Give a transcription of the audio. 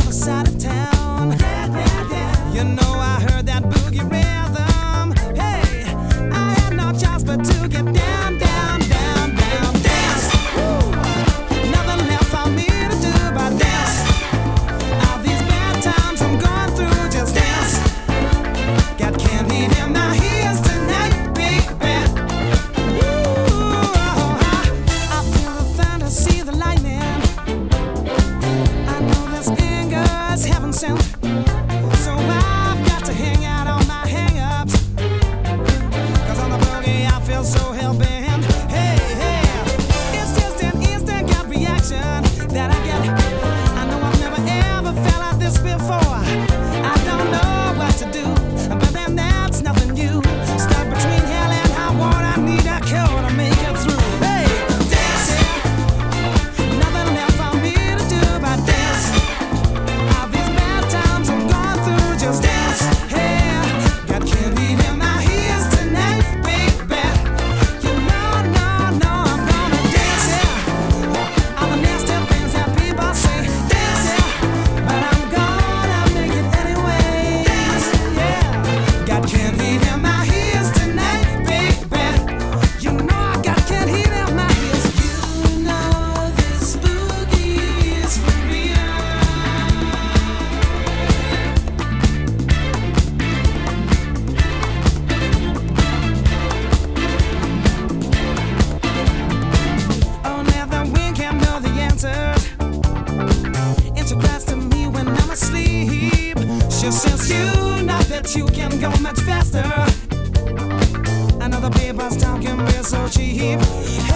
other side of town. You know I heard that boogie rhythm. Hey, I had no choice but to get down, down, down, down, dance. Woo. Nothing left for me to do but dance. All these bad times I'm going through, just dance. Got candy in my ears tonight, baby. Ooh, I feel the thunder, see the lightning. I know this anger is heaven sent. So I've got to hang out on my hang-ups. 'Cause on the boogie I feel so hell-bent. Hey, hey, it's just an instant gut reaction that I get. I know I've never ever felt like this before. I don't know what to do, but then that's nothing new. Stuck between hell and high water, I need a cure to make it through. Hey, dance, yeah. Nothing left for me to do but dance. All these bad times I'm going through, just dance. Hey, got candy in my ears tonight, baby. You know, no, no, I'm gonna dance, yeah. All the nasty things that people say, dance, yeah. But I'm gonna make it anyway. Dance, yeah. Got candy in my ears tonight, baby. You know I got candy in my ears. You know this boogie is for real. Oh, now the wind can't know the answer. It's a glass to me when I'm asleep. She says you know that you can go much faster. Another paper's talking real so cheap.